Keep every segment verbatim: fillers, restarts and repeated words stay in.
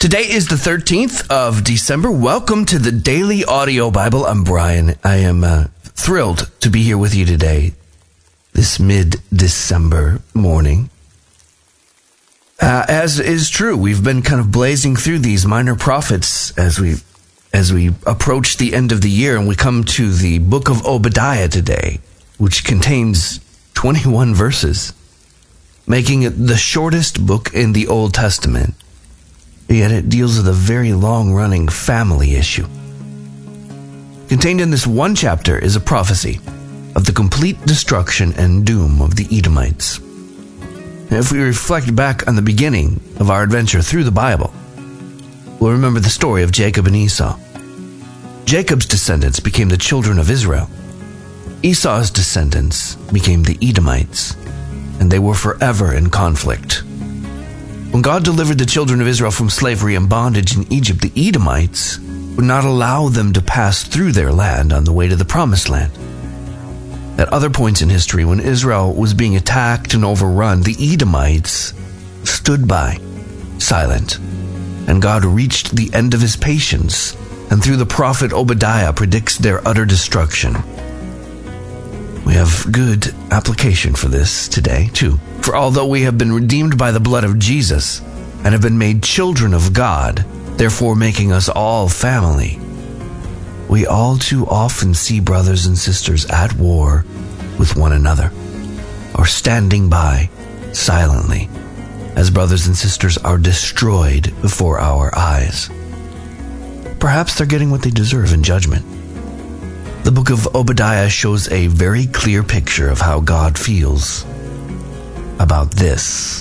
Today is the thirteenth of December. Welcome to the Daily Audio Bible. I'm Brian. I am uh, thrilled to be here with you today, this mid-December morning. Uh, as is true, we've been kind of blazing through these minor prophets as we as we approach the end of the year, and we come to the book of Obadiah today, which contains twenty-one verses, making it the shortest book in the Old Testament. Yet it deals with a very long-running family issue. Contained in this one chapter is a prophecy of the complete destruction and doom of the Edomites. And if we reflect back on the beginning of our adventure through the Bible, we'll remember the story of Jacob and Esau. Jacob's descendants became the children of Israel. Esau's descendants became the Edomites, and they were forever in conflict. When God delivered the children of Israel from slavery and bondage in Egypt, the Edomites would not allow them to pass through their land on the way to the Promised Land. At other points in history, when Israel was being attacked and overrun, the Edomites stood by, silent, and God reached the end of his patience, and through the prophet Obadiah predicts their utter destruction. We have good application for this today, too. For although we have been redeemed by the blood of Jesus and have been made children of God, therefore making us all family, we all too often see brothers and sisters at war with one another, or standing by silently as brothers and sisters are destroyed before our eyes. Perhaps they're getting what they deserve in judgment. The book of Obadiah shows a very clear picture of how God feels about this.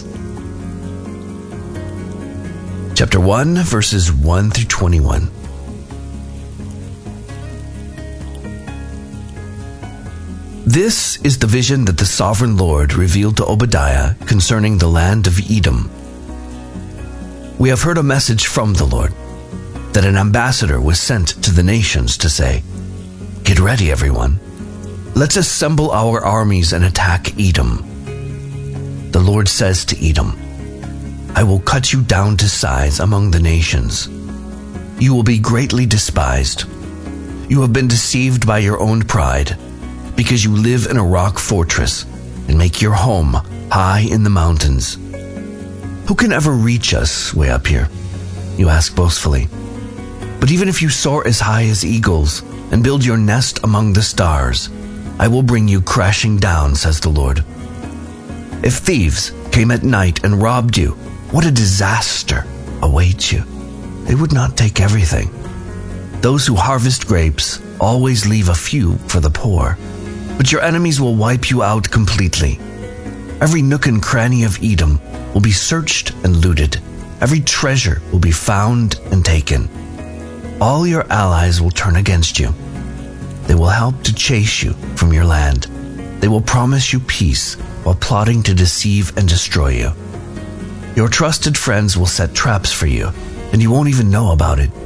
Chapter one, verses one through twenty-one. This is the vision that the sovereign Lord revealed to Obadiah concerning the land of Edom. We have heard a message from the Lord, that an ambassador was sent to the nations to say, "Get ready, everyone. Let's assemble our armies and attack Edom." The Lord says to Edom, "I will cut you down to size among the nations. You will be greatly despised. You have been deceived by your own pride, because you live in a rock fortress and make your home high in the mountains. Who can ever reach us way up here?" you ask boastfully. "But even if you soar as high as eagles and build your nest among the stars, I will bring you crashing down, says the Lord. If thieves came at night and robbed you, what a disaster awaits you. They would not take everything. Those who harvest grapes always leave a few for the poor, but your enemies will wipe you out completely. Every nook and cranny of Edom will be searched and looted. Every treasure will be found and taken. All your allies will turn against you. They will help to chase you from your land. They will promise you peace while plotting to deceive and destroy you. Your trusted friends will set traps for you, and you won't even know about it.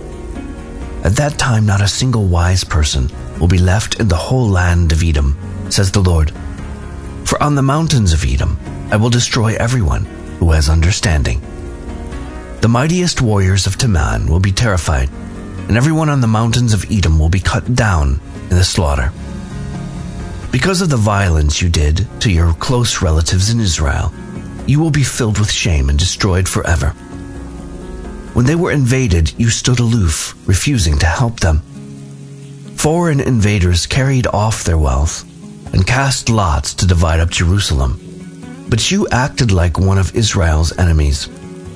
At that time, not a single wise person will be left in the whole land of Edom, says the Lord. For on the mountains of Edom, I will destroy everyone who has understanding. The mightiest warriors of Teman will be terrified, and everyone on the mountains of Edom will be cut down in the slaughter. Because of the violence you did to your close relatives in Israel, you will be filled with shame and destroyed forever. When they were invaded, you stood aloof, refusing to help them. Foreign invaders carried off their wealth and cast lots to divide up Jerusalem, but you acted like one of Israel's enemies.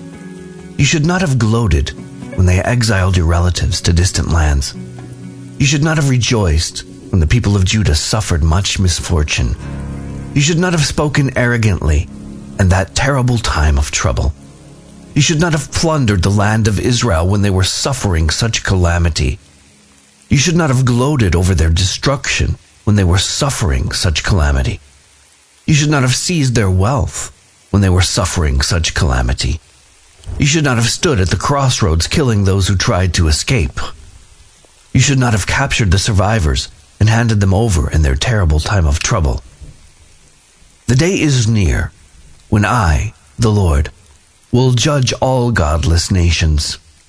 You should not have gloated when they exiled your relatives to distant lands. You should not have rejoiced when the people of Judah suffered much misfortune. You should not have spoken arrogantly in that terrible time of trouble. You should not have plundered the land of Israel when they were suffering such calamity. You should not have gloated over their destruction when they were suffering such calamity. You should not have seized their wealth when they were suffering such calamity. You should not have stood at the crossroads killing those who tried to escape. You should not have captured the survivors and handed them over in their terrible time of trouble. The day is near when I, the Lord, will judge all godless nations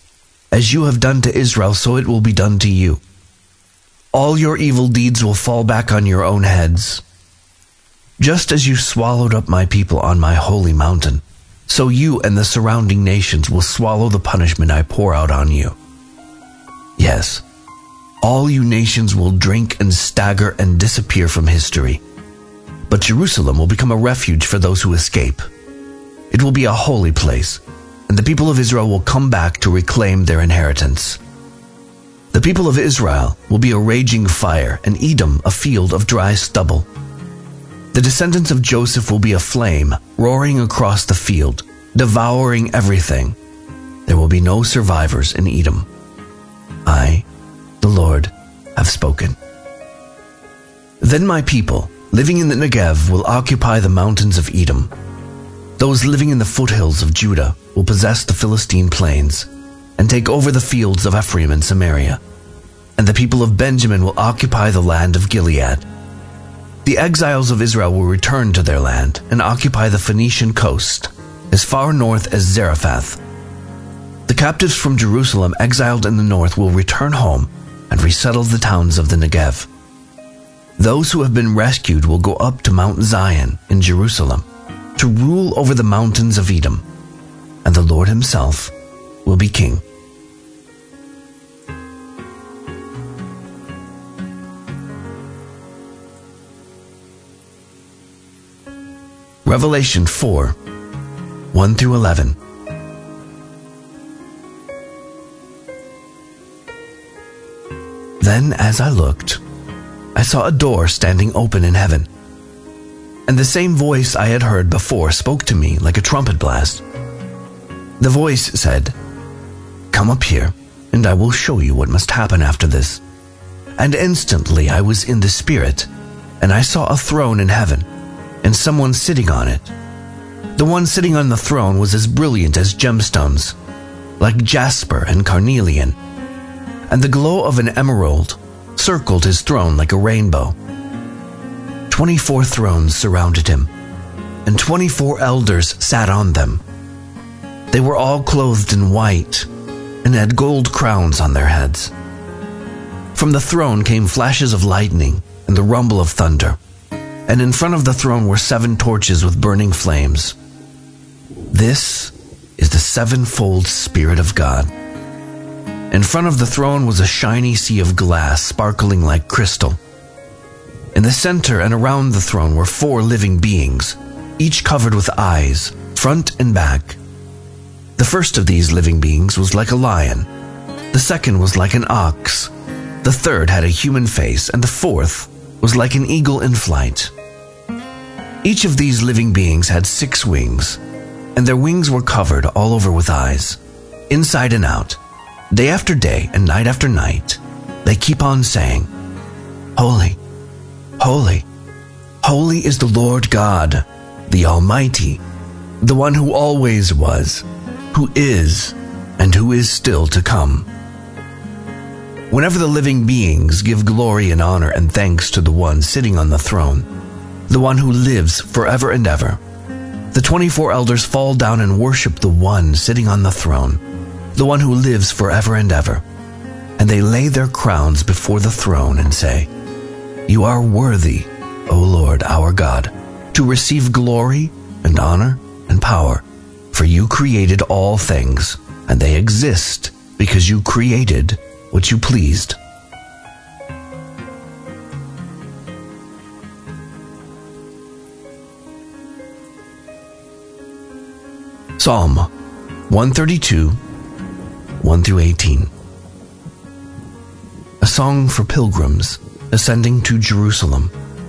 As you have done to Israel, so it will be done to you. All your evil deeds will fall back on your own heads. Just as you swallowed up my people on my holy mountain, so you and the surrounding nations will swallow the punishment I pour out on you. Yes, all you nations will drink and stagger and disappear from history. But Jerusalem will become a refuge for those who escape. It will be a holy place, and the people of Israel will come back to reclaim their inheritance. The people of Israel will be a raging fire, and Edom a field of dry stubble. The descendants of Joseph will be a flame, roaring across the field, devouring everything. There will be no survivors in Edom. I, the Lord, have spoken. Then my people, living in the Negev, will occupy the mountains of Edom. Those living in the foothills of Judah will possess the Philistine plains and take over the fields of Ephraim and Samaria. And the people of Benjamin will occupy the land of Gilead. The exiles of Israel will return to their land and occupy the Phoenician coast, as far north as Zarephath. The captives from Jerusalem exiled in the north will return home and resettle the towns of the Negev. Those who have been rescued will go up to Mount Zion in Jerusalem to rule over the mountains of Edom, and the Lord himself will be king. Revelation four, one through eleven. Then as I looked, I saw a door standing open in heaven. And the same voice I had heard before spoke to me like a trumpet blast. The voice said, "Come up here, and I will show you what must happen after this." And instantly I was in the Spirit, and I saw a throne in heaven, and someone sitting on it. The one sitting on the throne was as brilliant as gemstones, like jasper and carnelian, and the glow of an emerald circled his throne like a rainbow. Twenty-four thrones surrounded him, and twenty-four elders sat on them. They were all clothed in white, and had gold crowns on their heads. From the throne came flashes of lightning and the rumble of thunder, and in front of the throne were seven torches with burning flames. This is the sevenfold Spirit of God. In front of the throne was a shiny sea of glass sparkling like crystal. In the center and around the throne were four living beings, each covered with eyes, front and back. The first of these living beings was like a lion. The second was like an ox. The third had a human face, and the fourth was like an eagle in flight. Each of these living beings had six wings, and their wings were covered all over with eyes, inside and out. Day after day and night after night, they keep on saying, "Holy, holy, holy is the Lord God, the Almighty, the one who always was, who is, and who is still to come." Whenever the living beings give glory and honor and thanks to the one sitting on the throne, the one who lives forever and ever, the twenty-four elders fall down and worship the one sitting on the throne, the one who lives forever and ever, and they lay their crowns before the throne and say, "You are worthy, O Lord our God, to receive glory and honor and power, for you created all things, and they exist because you created what you pleased." Psalm one thirty-two, one through eighteen. A song for pilgrims ascending to Jerusalem.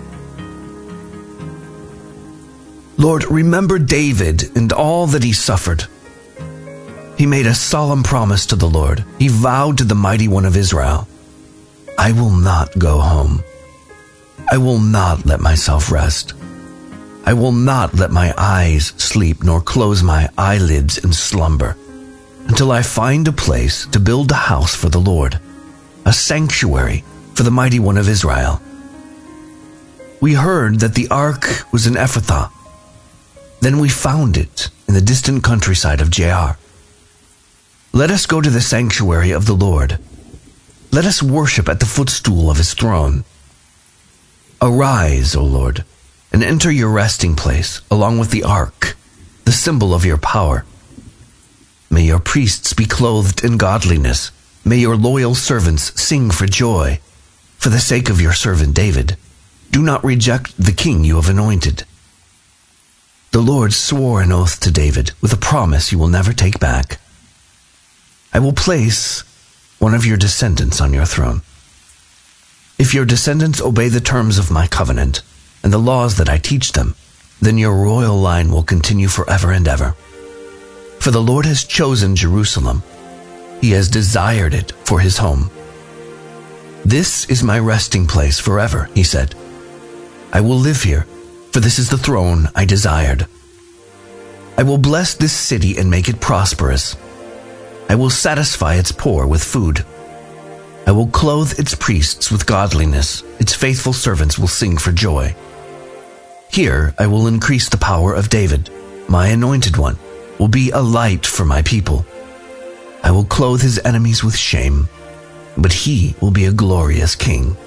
Lord, remember David and all that he suffered. He made a solemn promise to the Lord. He vowed to the Mighty One of Israel, "I will not go home. I will not let myself rest. I will not let my eyes sleep nor close my eyelids in slumber until I find a place to build a house for the Lord, a sanctuary for the Mighty One of Israel." We heard that the ark was in Ephrathah. Then we found it in the distant countryside of Jaar. Let us go to the sanctuary of the Lord. Let us worship at the footstool of his throne. Arise, O Lord, and enter your resting place, along with the ark, the symbol of your power. May your priests be clothed in godliness. May your loyal servants sing for joy. For the sake of your servant David, do not reject the king you have anointed. The Lord swore an oath to David with a promise you will never take back. I will place one of your descendants on your throne. If your descendants obey the terms of my covenant and the laws that I teach them, then your royal line will continue forever and ever. For the Lord has chosen Jerusalem. He has desired it for his home. This is my resting place forever, he said. I will live here, for this is the throne I desired. I will bless this city and make it prosperous. I will satisfy its poor with food. I will clothe its priests with godliness. Its faithful servants will sing for joy. Here I will increase the power of David. My anointed one will be a light for my people. I will clothe his enemies with shame, but he will be a glorious king.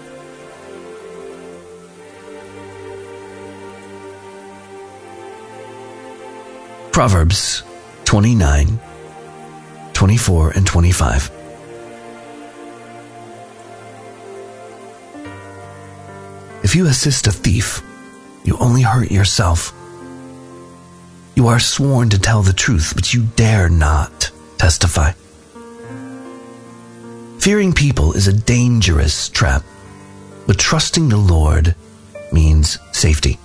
Proverbs twenty-nine, twenty-four, and twenty-five. If you assist a thief, you only hurt yourself. You are sworn to tell the truth, but you dare not testify. Fearing people is a dangerous trap, but trusting the Lord means safety.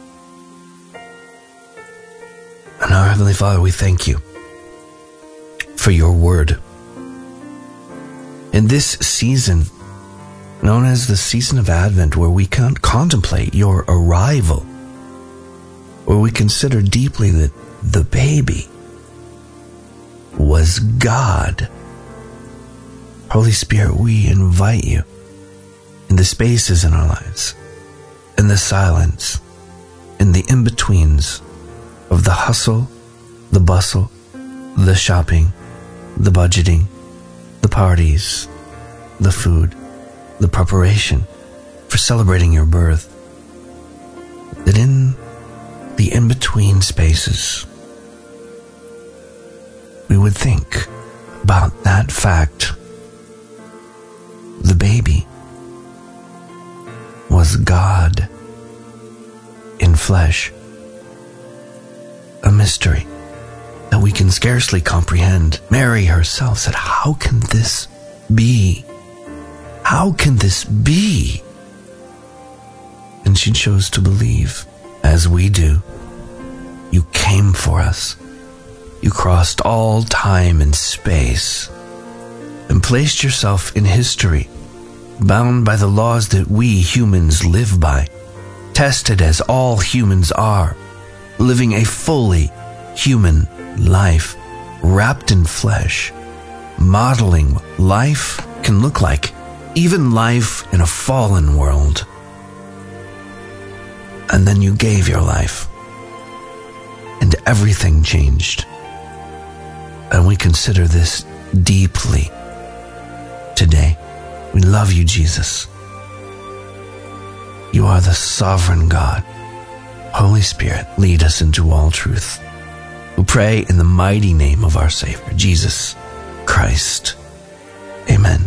And our Heavenly Father, we thank you for your word. In this season, known as the season of Advent, where we can contemplate your arrival, where we consider deeply that the baby was God. Holy Spirit, we invite you in the spaces in our lives, in the silence, in the in-betweens of the hustle, the bustle, the shopping, the budgeting, the parties, the food, the preparation for celebrating your birth, that in the in-between spaces, we would think about that fact. The baby was God in flesh, a mystery that we can scarcely comprehend. Mary herself said, "How can this be? How can this be?" And she chose to believe, as we do. You came for us. You crossed all time and space and placed yourself in history, bound by the laws that we humans live by, tested as all humans are, living a fully human life, wrapped in flesh, modeling what life can look like, even life in a fallen world. And then you gave your life, and everything changed. And we consider this deeply today. We love you, Jesus. You are the sovereign God. Holy Spirit, lead us into all truth. We pray in the mighty name of our Savior, Jesus Christ. Amen.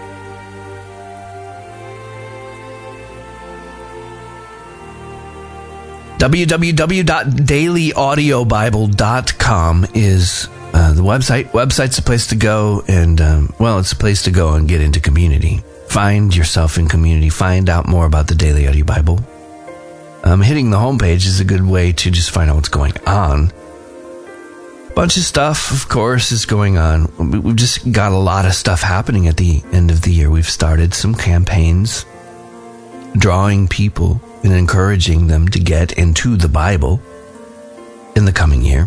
w w w dot daily audio bible dot com is uh, the website. Website's a place to go, and, um, well, it's a place to go and get into community. Find yourself in community. Find out more about the Daily Audio Bible. Um, hitting the homepage is a good way to just find out what's going on. Bunch of stuff, of course, is going on. We've just got a lot of stuff happening at the end of the year. We've started some campaigns, drawing people and encouraging them to get into the Bible in the coming year.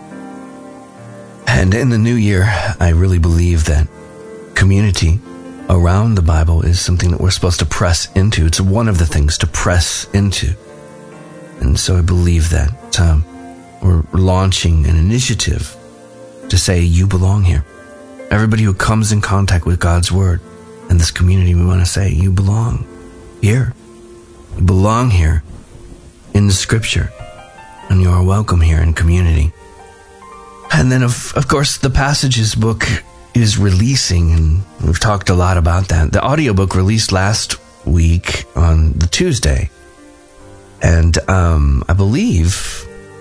And in the new year, I really believe that community around the Bible is something that we're supposed to press into. It's one of the things to press into. And so I believe that um, we're launching an initiative to say you belong here. everybody who comes in contact with God's Word and this community, we want to say, you belong here. You belong here in the Scripture, and you are welcome here in community. And then, of, of course, the Passages book is releasing, and we've talked a lot about that. The audiobook released last week on the Tuesday, and um, I believe,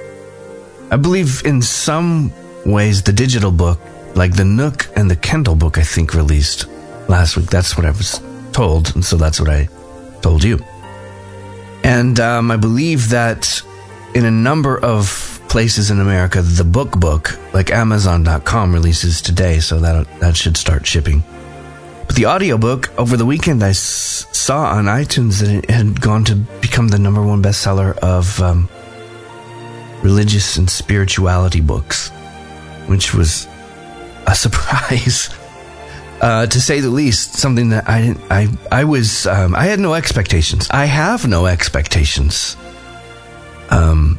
I believe in some ways the digital book, like the Nook and the Kindle book, I think released last week. That's what I was told, and so that's what I told you. And um, I believe that in a number of places in America, the book book, like Amazon dot com, releases today, so that that should start shipping. But the audiobook, over the weekend, I s- saw on iTunes that it had gone to become the number one bestseller of um, religious and spirituality books, which was a surprise, uh, to say the least. Something that I didn't, I, I was, um, I had no expectations. I have no expectations. Um,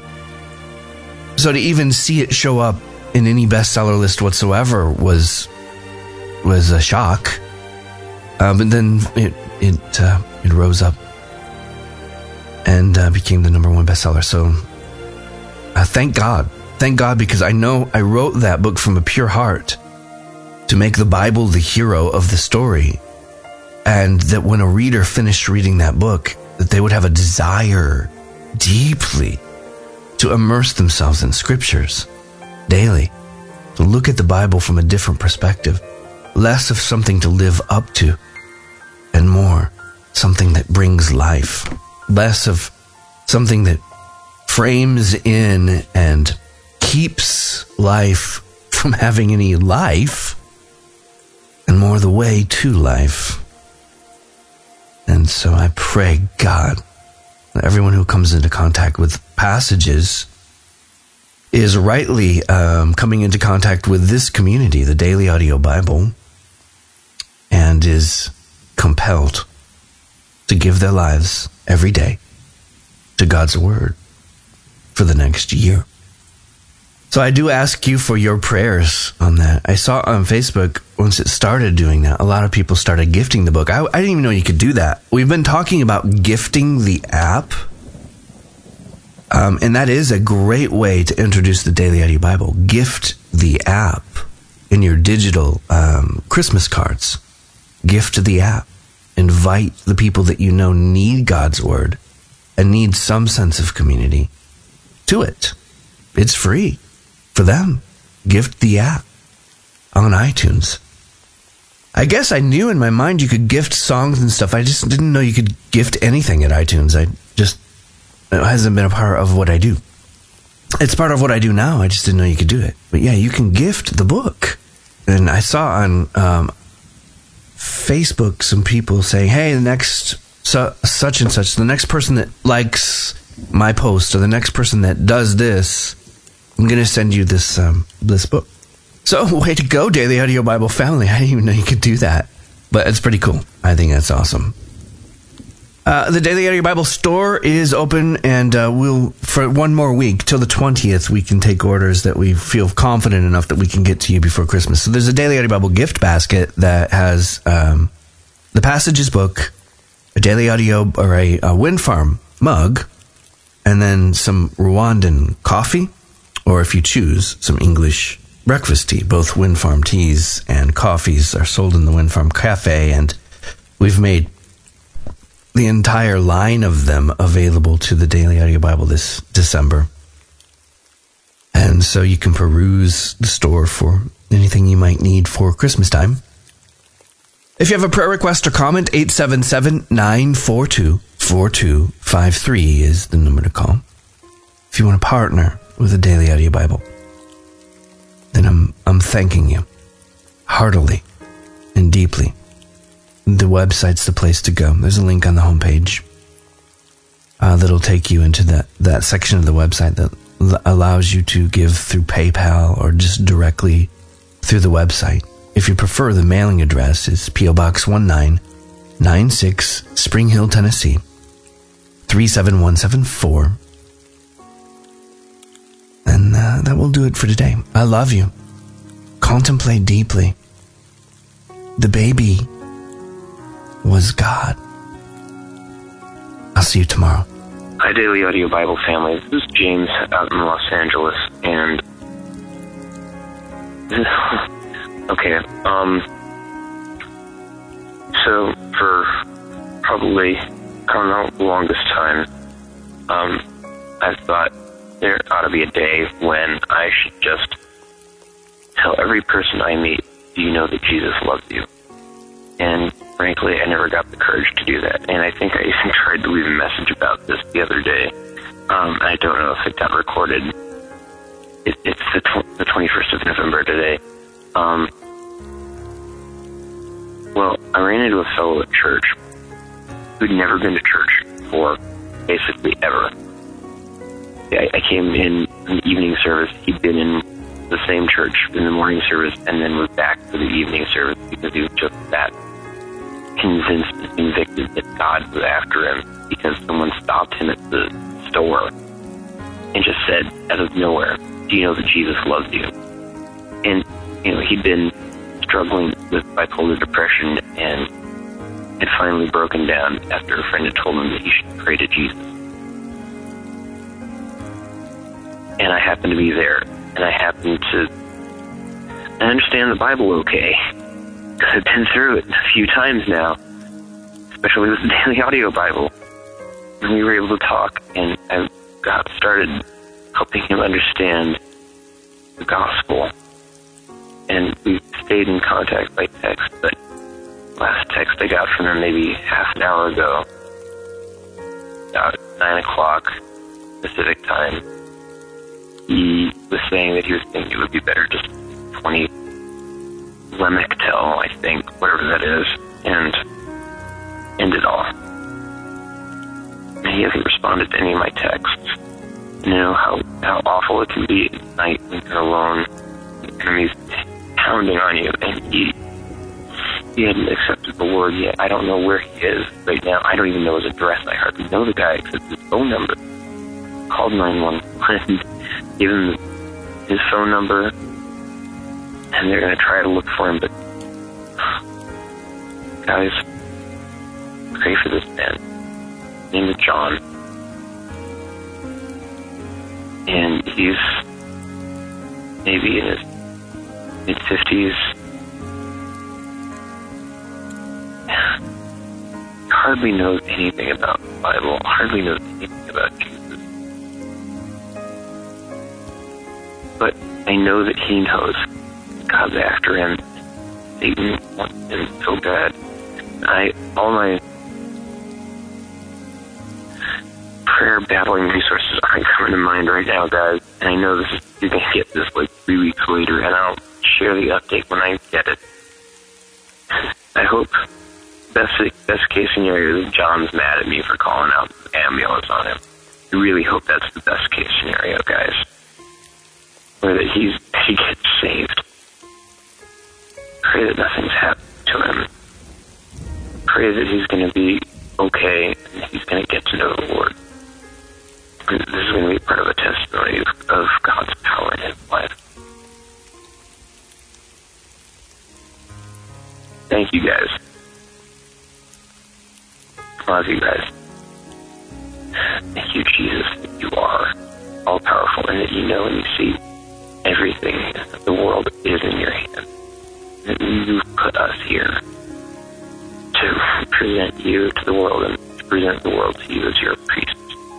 so to even see it show up in any bestseller list whatsoever was, was a shock. Uh, but then it, it, uh, it rose up and uh, became the number one bestseller. So, uh, thank God. Thank God, because I know I wrote that book from a pure heart to make the Bible the hero of the story. And that when a reader finished reading that book, that they would have a desire deeply to immerse themselves in scriptures daily, to look at the Bible from a different perspective, less of something to live up to and more something that brings life, less of something that frames in and keeps life from having any life, and more the way to life. And so I pray, God, that everyone who comes into contact with passages is rightly um, coming into contact with this community, the Daily Audio Bible, and is compelled to give their lives every day to God's Word for the next year. So I do ask you for your prayers on that. I saw on Facebook, once it started doing that, a lot of people started gifting the book. I, I didn't even know you could do that. We've been talking about gifting the app, um, and that is a great way to introduce the Daily Audio Bible. Gift the app in your digital um, Christmas cards. Gift the app. Invite the people that you know need God's Word and need some sense of community to it. It's free for them. Gift the app on iTunes. I guess I knew in my mind you could gift songs and stuff. I just didn't know you could gift anything at iTunes. I just, it hasn't been a part of what I do. It's part of what I do now. I just didn't know you could do it. But yeah, you can gift the book. And I saw on um, Facebook some people saying, hey, the next su- such and such, the next person that likes my post, or the next person that does this, I'm going to send you this um, this book. So, way to go, Daily Audio Bible family. I didn't even know you could do that. But it's pretty cool. I think that's awesome. Uh, the Daily Audio Bible store is open, and uh, we'll, for one more week, till the twentieth, we can take orders that we feel confident enough that we can get to you before Christmas. So there's a Daily Audio Bible gift basket that has um, the Passages book, a Daily Audio, or a, a Wind Farm mug, and then some Rwandan coffee, or if you choose, some English breakfast tea. Both Wind Farm teas and coffees are sold in the Wind Farm Cafe, and we've made the entire line of them available to the Daily Audio Bible this December. And so you can peruse the store for anything you might need for Christmas time. If you have a prayer request or comment, eight seven seven, nine four two, four two five three is the number to call. If you want to partner with the Daily Audio Bible, then I'm I'm thanking you heartily and deeply. The website's the place to go. There's a link on the homepage uh, that'll take you into that, that section of the website that l- allows you to give through PayPal or just directly through the website. If you prefer, the mailing address is P O Box one nine nine six, Spring Hill, Tennessee, three seven one seven four. And uh, that will do it for today. I love you. Contemplate deeply. the baby was God. I'll see you tomorrow. Hi, Daily Audio Bible family. This is James out in Los Angeles, and okay, um, so for probably, I don't know, the longest time, um, I've thought there ought to be a day when I should just tell every person I meet, do you know that Jesus loves you? And frankly, I never got the courage to do that. And I think I even tried to leave a message about this the other day. Um, I don't know if it got recorded. It, it's the, tw- the twenty-first of November today. Um, well, I ran into a fellow at church who'd never been to church before, basically ever. I, I came in in the evening service. He'd been in the same church in the morning service and then was back for the evening service because he was just that convinced and convicted that God was after him because someone stopped him at the store and just said, out of nowhere, do you know that Jesus loves you? And, you know, he'd been struggling with bipolar depression and had finally broken down after a friend had told him that he should pray to Jesus. And I happened to be there, and I happened to I understand the Bible okay. I've been through it a few times now, especially with the Daily Audio Bible. And we were able to talk, and I got started helping him understand the gospel. And we stayed in contact by text, but last text I got from him maybe half an hour ago, about nine o'clock Pacific time, he was saying that he was thinking it would be better just twenty Lemictel, I think, whatever that is, and end it all. And he hasn't responded to any of my texts. You know how, how awful it can be at night when you're alone, the enemy's pounding on you, and he, he hadn't accepted the Lord yet. I don't know where he is right now. I don't even know his address. I hardly know the guy except his phone number. Called nine one one, gave him his phone number, and they're going to try to look for him, but guys, pray for this man. His name is John. And he's maybe in his mid-fifties. Hardly knows anything about the Bible, hardly knows anything about Jesus. But I know that he knows God's after him. Satan wants him so bad. I, all my prayer battling resources aren't coming to mind right now, guys. And I know this is, you're going to get this like three weeks later, and I'll share the update when I get it. I hope best best case scenario is John's mad at me for calling out the ambulance on him. I really hope that's the best case scenario, guys. Or that he's he gets saved. Pray that nothing's happened to him. Pray that he's going to be okay and he's going to get to know the Lord. This is going to be part of a testimony of God's power in his life. Thank you, guys. Love you guys. Thank you, Jesus, that you are all-powerful and that you know and you see everything. The world is in your hands. That you put us here to present you to the world and to present the world to you as your priest.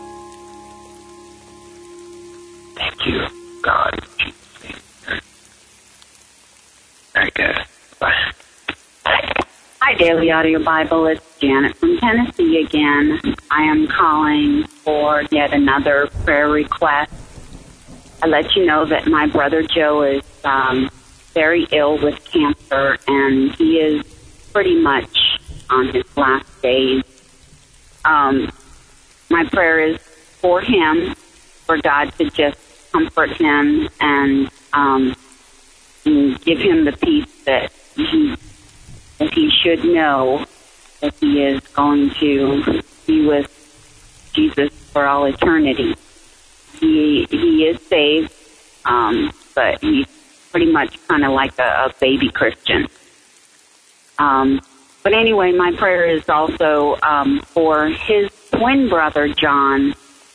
Thank you, God, in Jesus' name. All right, guys. Bye. Hi, Daily Audio Bible. It's Janet from Tennessee again. I am calling for yet another prayer request. I let you know that my brother Joe is um, very ill with cancer, and he is pretty much on his last days. Um, my prayer is for him, for God to just comfort him and, um, and give him the peace that he that he should know that he is going to be with Jesus for all eternity. He he is saved, um, but he's pretty much kind of like a, a baby Christian. Um, but anyway, my prayer is also um, for his twin brother, John,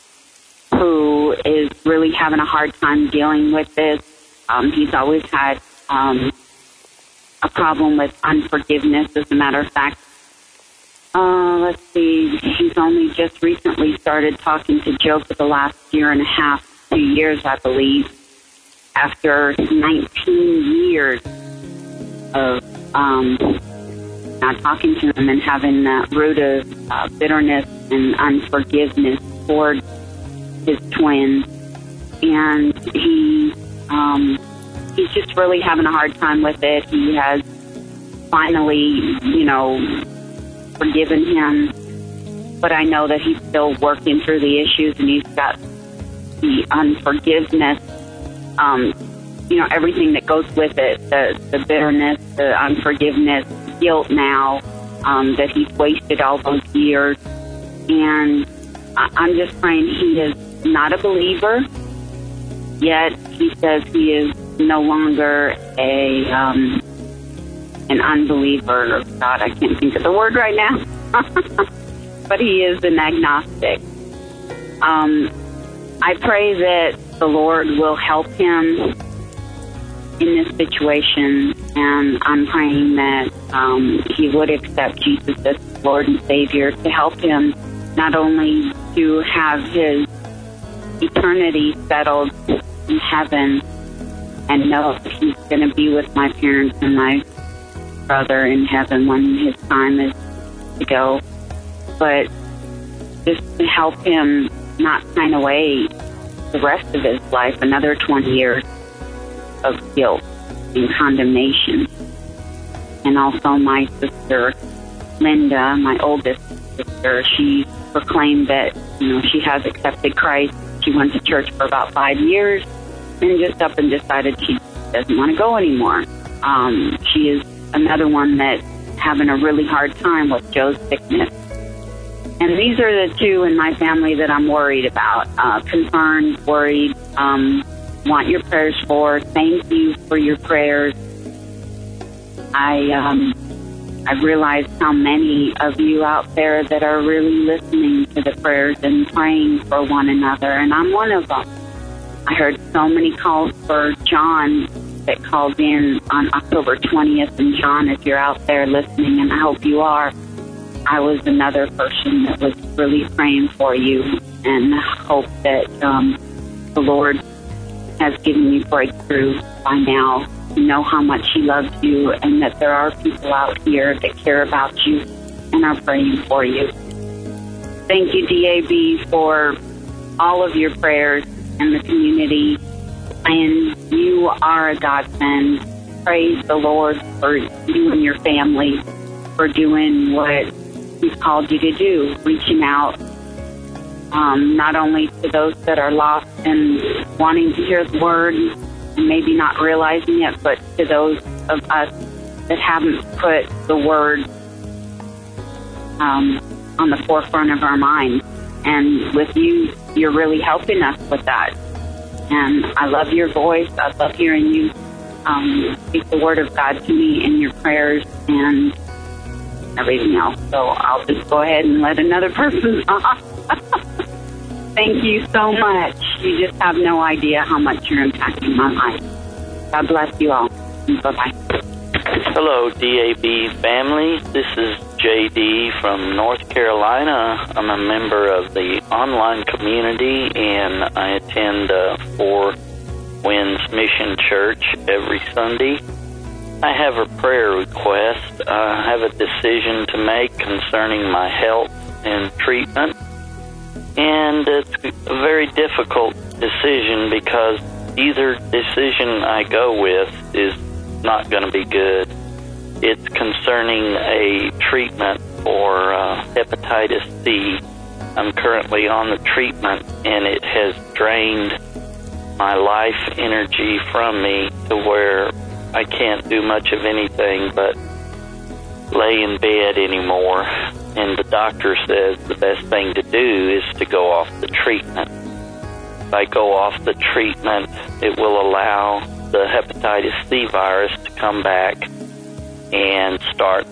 who is really having a hard time dealing with this. Um, he's always had um, a problem with unforgiveness, as a matter of fact. Uh, let's see, he's only just recently started talking to Joe for the last year and a half, two years, I believe, after nineteen years of um, not talking to him and having that root of uh, bitterness and unforgiveness toward his twin. And he um, he's just really having a hard time with it. He has finally, you know, forgiven him, but I know that he's still working through the issues, and he's got the unforgiveness, um, you know, everything that goes with it, the, the bitterness, the unforgiveness, guilt now, um, that he's wasted all those years. And I, I'm just praying. He is not a believer, yet he says he is no longer a um, an unbeliever. God, I can't think of the word right now. But he is an agnostic. Um, I pray that the Lord will help him in this situation, and I'm praying that um, he would accept Jesus as Lord and Savior to help him not only to have his eternity settled in heaven and know that he's going to be with my parents and my brother in heaven when his time is to go, but just to help him not sign away the rest of his life, another twenty years of guilt and condemnation. And also my sister, Linda, my oldest sister, she proclaimed that, you know, she has accepted Christ. She went to church for about five years and just up and decided she doesn't want to go anymore. Um, she is another one that's having a really hard time with Joe's sickness. And these are the two in my family that I'm worried about, uh, concerned, worried, um, want your prayers for. Thank you for your prayers. I, um, I realize how many of you out there that are really listening to the prayers and praying for one another, and I'm one of them. I heard so many calls for John that called in on October twentieth, and John, if you're out there listening, and I hope you are, I was another person that was really praying for you, and hope that um, the Lord has given you breakthrough by now. You know how much He loves you, and that there are people out here that care about you and are praying for you. Thank you, D A B, for all of your prayers and the community. And you are a godsend. Praise the Lord for you and your family for doing what He's called you to do, reaching out um, not only to those that are lost and wanting to hear the Word and maybe not realizing it, but to those of us that haven't put the Word um, on the forefront of our minds. And with you, you're really helping us with that. And I love your voice. I love hearing you um, speak the Word of God to me in your prayers and everything else. So I'll just go ahead and let another person talk. Thank you so much. You just have no idea how much you're impacting my life. God bless you all. Bye-bye. Hello, D A B family. This is J D from North Carolina. I'm a member of the online community, and I attend uh, Four Winds Mission Church every Sunday. I have a prayer request. I have a decision to make concerning my health and treatment, and it's a very difficult decision because either decision I go with is not going to be good. It's concerning a treatment for uh, hepatitis C. I'm currently on the treatment, and it has drained my life energy from me to where I can't do much of anything but lay in bed anymore. And the doctor says the best thing to do is to go off the treatment. If I go off the treatment, it will allow the hepatitis C virus to come back and start.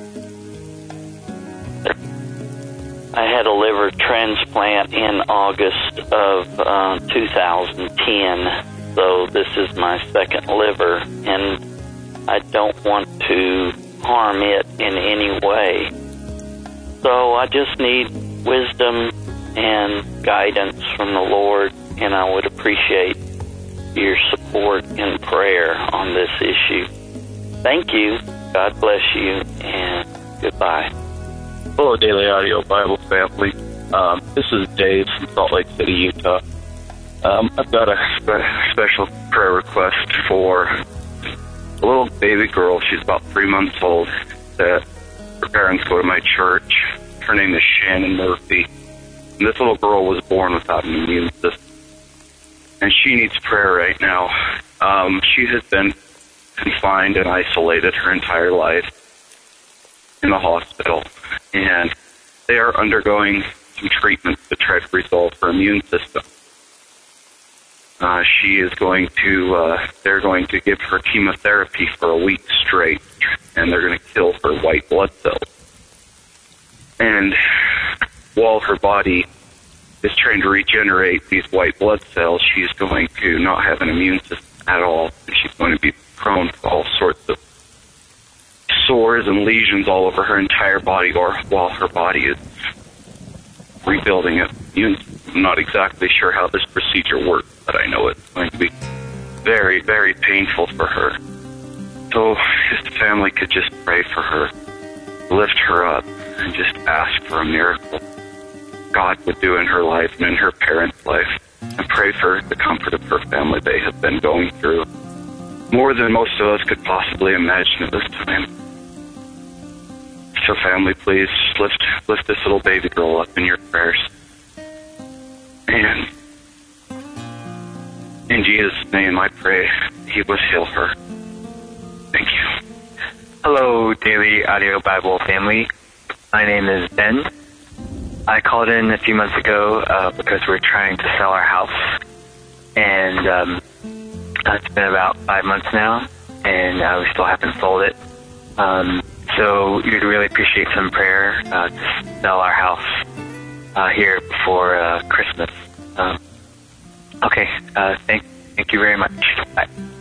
I had a liver transplant in August of uh, two thousand ten, so this is my second liver, and I don't want to harm it in any way. So I just need wisdom and guidance from the Lord, and I would appreciate your support and prayer on this issue. Thank you. God bless you, and goodbye. Hello, Daily Audio Bible family. Um, this is Dave from Salt Lake City, Utah. Um, I've got a spe- special prayer request for a little baby girl. She's about three months old. That her parents go to my church. Her name is Shannon Murphy. And this little girl was born without an immune system. And she needs prayer right now. Um, she has been confined and isolated her entire life in the hospital. And they are undergoing some treatments to try to resolve her immune system. Uh, she is going to, uh, they're going to give her chemotherapy for a week straight, and they're going to kill her white blood cells. And while her body is trying to regenerate these white blood cells, she's going to not have an immune system at all, and she's going to be prone to all sorts of sores and lesions all over her entire body, or while her body is rebuilding it. I'm not exactly sure how this procedure works, but I know it's going to be very, very painful for her. So if the family could just pray for her, lift her up, and just ask for a miracle God would do in her life and in her parents' life, and pray for the comfort of her family. They have been going through more than most of us could possibly imagine at this time. So family, please lift lift this little baby girl up in your prayers. And in Jesus' name I pray He would heal her. Thank you. Hello, Daily Audio Bible family. My name is Ben. I called in a few months ago uh, because we're trying to sell our house. And um, it's been about five months now, and uh, we still haven't sold it. Um, so we'd really appreciate some prayer uh, to sell our house uh, here before uh, Christmas. Um, okay, uh, thank, thank you very much. Bye.